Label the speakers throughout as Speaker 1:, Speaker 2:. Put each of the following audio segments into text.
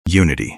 Speaker 1: Unity,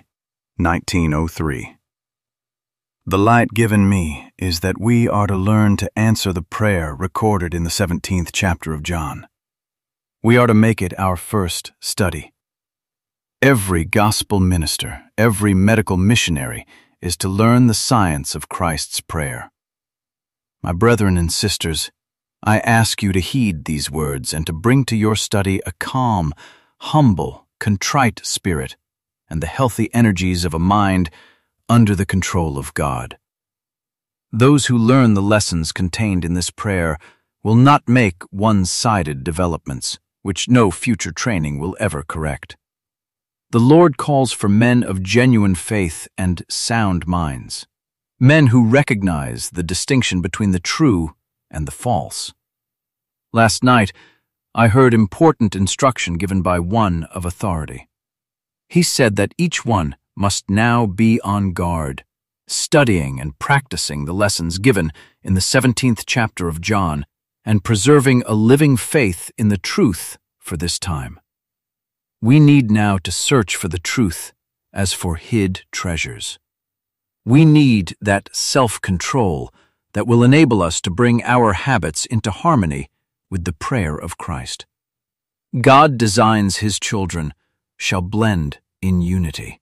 Speaker 1: 1903. The light given me is that we are to learn to answer the prayer recorded in the 17th chapter of John. We are to make it our first study. Every gospel minister, every medical missionary is to learn the science of Christ's prayer. My brethren and sisters, I ask you to heed these words and to bring to your study a calm, humble, contrite spirit and the healthy energies of a mind under the control of God. Those who learn the lessons contained in this prayer will not make one-sided developments, which no future training will ever correct. The Lord calls for men of genuine faith and sound minds, men who recognize the distinction between the true and the false. Last night, I heard important instruction given by one of authority. He said that each one must now be on guard, studying and practicing the lessons given in the 17th chapter of John and preserving a living faith in the truth for this time. We need now to search for the truth as for hid treasures. We need that self-control that will enable us to bring our habits into harmony with the prayer of Christ. God designs His children shall blend in unity.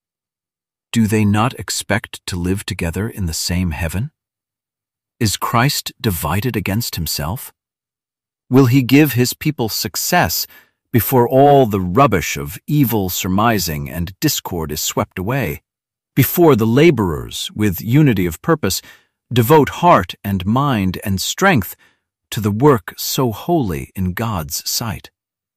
Speaker 1: Do they not expect to live together in the same heaven? Is Christ divided against Himself? Will He give His people success before all the rubbish of evil surmising and discord is swept away, before the laborers, with unity of purpose, devote heart and mind and strength to the work so holy in God's sight?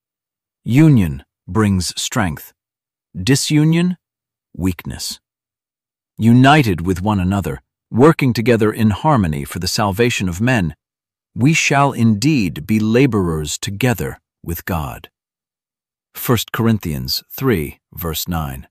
Speaker 1: Union brings strength. Disunion, weakness. United with one another, working together in harmony for the salvation of men, we shall indeed be laborers together with God. 1 Corinthians 3, verse 9.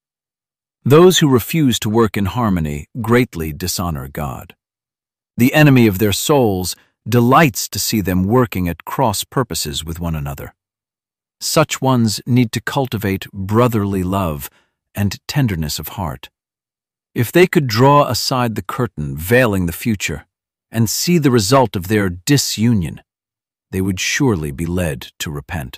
Speaker 1: Those who refuse to work in harmony greatly dishonor God. The enemy of their souls delights to see them working at cross purposes with one another. Such ones need to cultivate brotherly love and tenderness of heart. If they could draw aside the curtain veiling the future and see the result of their disunion, they would surely be led to repent.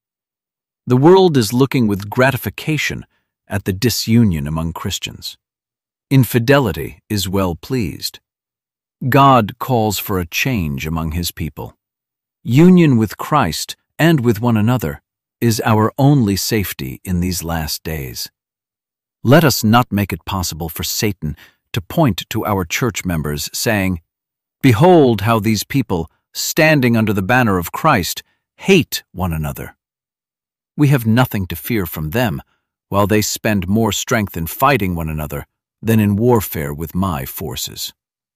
Speaker 1: The world is looking with gratification at the disunion among Christians. Infidelity is well pleased. God calls for a change among His people. Union with Christ and with one another is our only safety in these last days. Let us not make it possible for Satan to point to our church members, saying, "Behold how these people, standing under the banner of Christ, hate one another." We have nothing to fear from them, while they spend more strength in fighting one another than in warfare with my forces.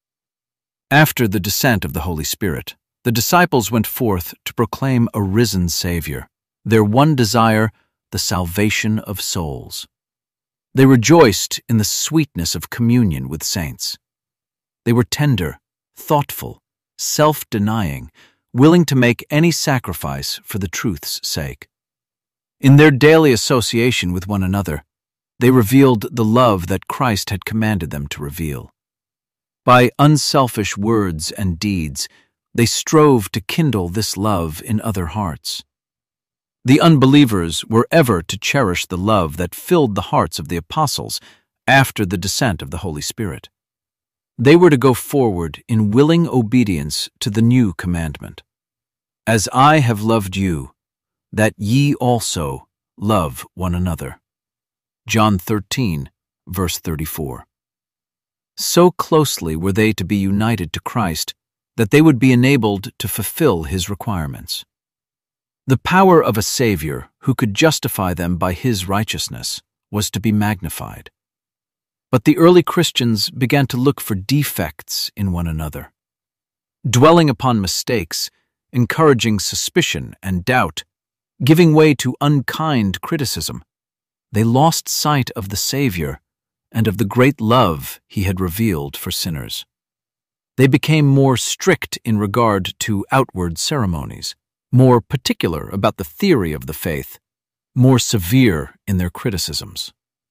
Speaker 1: After the descent of the Holy Spirit, the disciples went forth to proclaim a risen Savior, their one desire, the salvation of souls. They rejoiced in the sweetness of communion with saints. They were tender, thoughtful, self-denying, willing to make any sacrifice for the truth's sake. In their daily association with one another, they revealed the love that Christ had commanded them to reveal. By unselfish words and deeds, they strove to kindle this love in other hearts. The unbelievers were ever to cherish the love that filled the hearts of the apostles after the descent of the Holy Spirit. They were to go forward in willing obedience to the new commandment. As I have loved you, that ye also love one another. John 13, verse 34. So closely were they to be united to Christ that they would be enabled to fulfill His requirements. The power of a Savior who could justify them by His righteousness was to be magnified. But the early Christians began to look for defects in one another. Dwelling upon mistakes, encouraging suspicion and doubt, giving way to unkind criticism, they lost sight of the Savior and of the great love He had revealed for sinners. They became more strict in regard to outward ceremonies, more particular about the theory of the faith, more severe in their criticisms.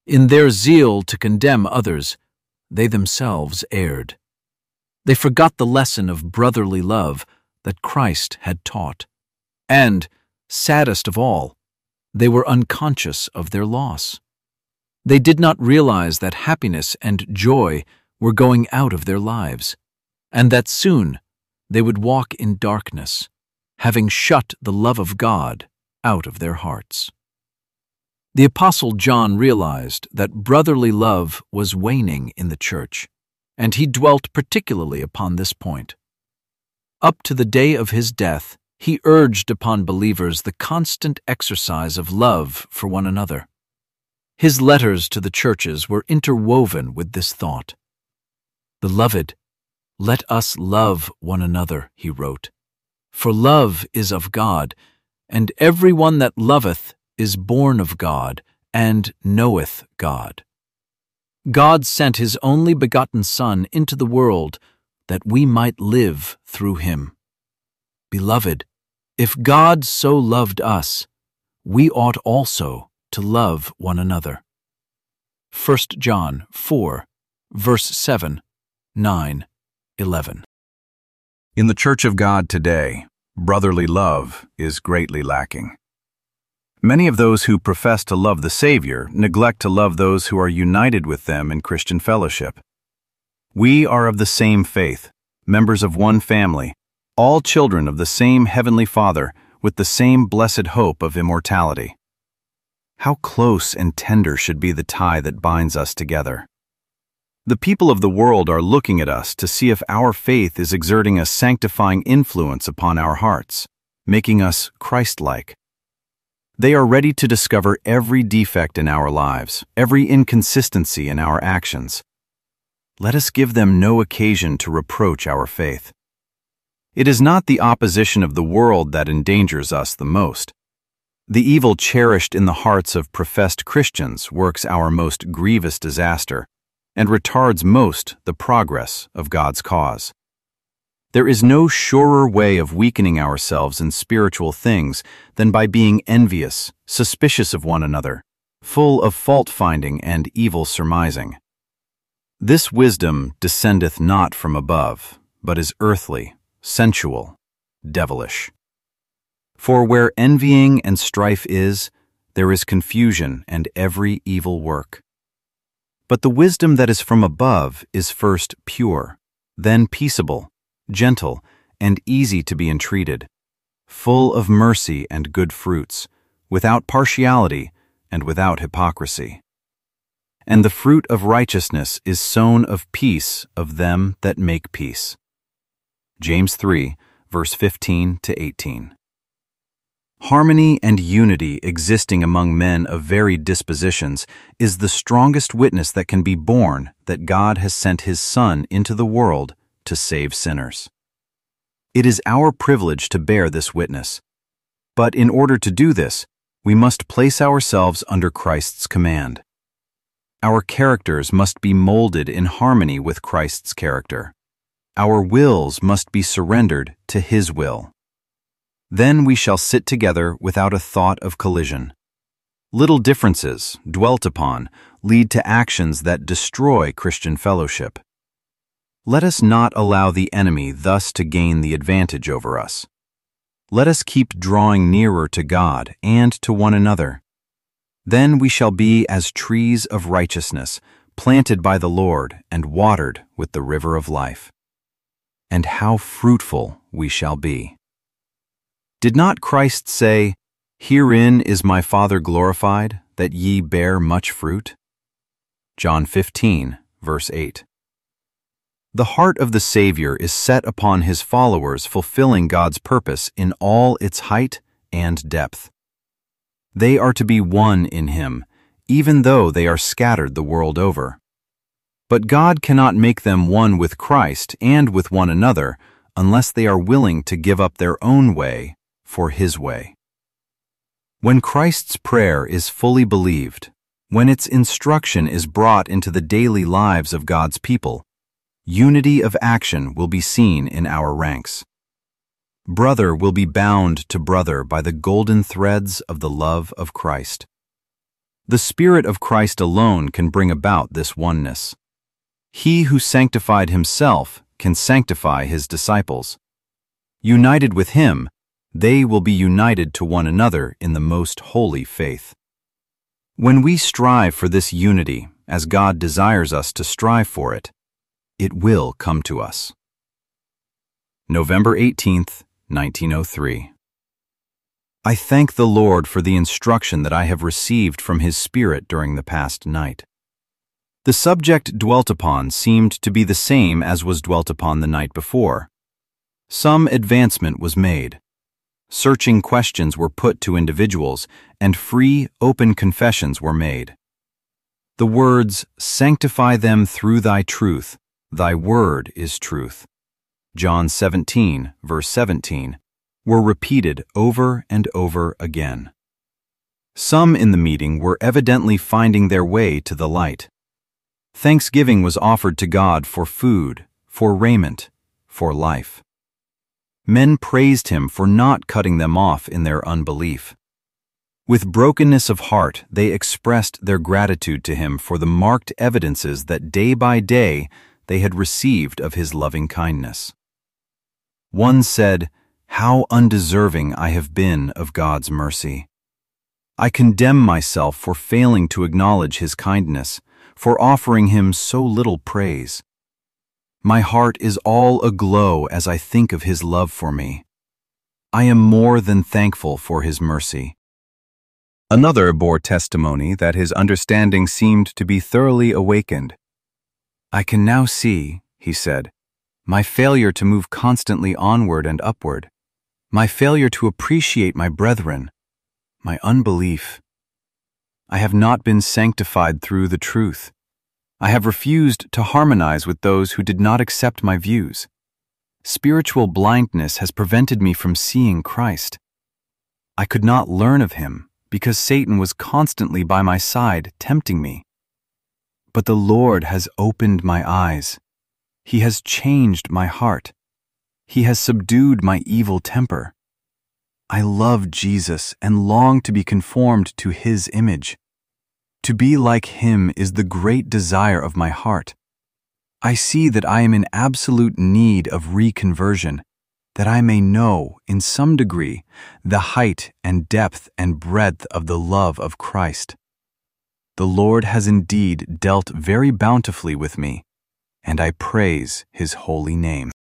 Speaker 2: In their zeal to condemn others, they themselves erred. They forgot the lesson of brotherly love that Christ had taught. And, saddest of all, they were unconscious of their loss. They did not realize that happiness and joy were going out of their lives, and that soon they would walk in darkness, having shut the love of God out of their hearts. The Apostle John realized that brotherly love was waning in the church, and he dwelt particularly upon this point. Up to the day of his death, he urged upon believers the constant exercise of love for one another. His letters to the churches were interwoven with this thought. "Beloved, let us love one another," he wrote, "for love is of God, and every one that loveth is born of God and knoweth God. God sent his only begotten Son into the world that we might live through him. Beloved, if God so loved us, we ought also to love one another." 1 John 4, verse 7, 9, 11.
Speaker 1: In the Church of God today, brotherly love is greatly lacking. Many of those who profess to love the Savior neglect to love those who are united with them in Christian fellowship. We are of the same faith, members of one family, all children of the same Heavenly Father, with the same blessed hope of immortality. How close and tender should be the tie that binds us together. The people of the world are looking at us to see if our faith is exerting a sanctifying influence upon our hearts, making us Christ-like. They are ready to discover every defect in our lives, every inconsistency in our actions. Let us give them no occasion to reproach our faith. It is not the opposition of the world that endangers us the most. The evil cherished in the hearts of professed Christians works our most grievous disaster and retards most the progress of God's cause. There is no surer way of weakening ourselves in spiritual things than by being envious, suspicious of one another, full of fault-finding and evil surmising. This wisdom descendeth not from above, but is earthly, sensual, devilish. For where envying and strife is, there is confusion and every evil work. But the wisdom that is from above is first pure, then peaceable, gentle, and easy to be entreated, full of mercy and good fruits, without partiality and without hypocrisy. And the fruit of righteousness is sown of peace of them that make peace. James 3, verse 15 to 18. Harmony and unity existing among men of varied dispositions is the strongest witness that can be borne that God has sent his Son into the world to save sinners. It is our privilege to bear this witness. But in order to do this, we must place ourselves under Christ's command. Our characters must be molded in harmony with Christ's character. Our wills must be surrendered to his will. Then we shall sit together without a thought of collision. Little differences, dwelt upon, lead to actions that destroy Christian fellowship. Let us not allow the enemy thus to gain the advantage over us. Let us keep drawing nearer to God and to one another. Then we shall be as trees of righteousness, planted by the Lord and watered with the river of life. And how fruitful we shall be. Did not Christ say, "Herein is my Father glorified, that ye bear much fruit"? John 15, verse 8. The heart of the Savior is set upon his followers fulfilling God's purpose in all its height and depth. They are to be one in him, even though they are scattered the world over. But God cannot make them one with Christ and with one another unless they are willing to give up their own way for his way. When Christ's prayer is fully believed, when its instruction is brought into the daily lives of God's people, unity of action will be seen in our ranks. Brother will be bound to brother by the golden threads of the love of Christ. The Spirit of Christ alone can bring about this oneness. He who sanctified himself can sanctify his disciples. United with him, they will be united to one another in the most holy faith. When we strive for this unity, as God desires us to strive for it, it will come to us. November 18th, 1903. I thank the Lord for the instruction that I have received from His Spirit during the past night. The subject dwelt upon seemed to be the same as was dwelt upon the night before. Some advancement was made. Searching questions were put to individuals, and free, open confessions were made. The words, "Sanctify them through thy truth, thy word is truth," John 17, verse 17, were repeated over and over again. Some in the meeting were evidently finding their way to the light. Thanksgiving was offered to God for food, for raiment, for life. Men praised Him for not cutting them off in their unbelief. With brokenness of heart, they expressed their gratitude to Him for the marked evidences that day by day they had received of His loving kindness. One said, "How undeserving I have been of God's mercy. I condemn myself for failing to acknowledge His kindness, for offering Him so little praise. My heart is all aglow as I think of His love for me. I am more than thankful for His mercy." Another bore testimony that his understanding seemed to be thoroughly awakened. "I can now see," he said, "my failure to move constantly onward and upward, my failure to appreciate my brethren, my unbelief. I have not been sanctified through the truth. I have refused to harmonize with those who did not accept my views. Spiritual blindness has prevented me from seeing Christ. I could not learn of Him because Satan was constantly by my side tempting me. But the Lord has opened my eyes. He has changed my heart. He has subdued my evil temper. I love Jesus and long to be conformed to His image. To be like Him is the great desire of my heart. I see that I am in absolute need of reconversion, that I may know, in some degree, the height and depth and breadth of the love of Christ. The Lord has indeed dealt very bountifully with me, and I praise His holy name.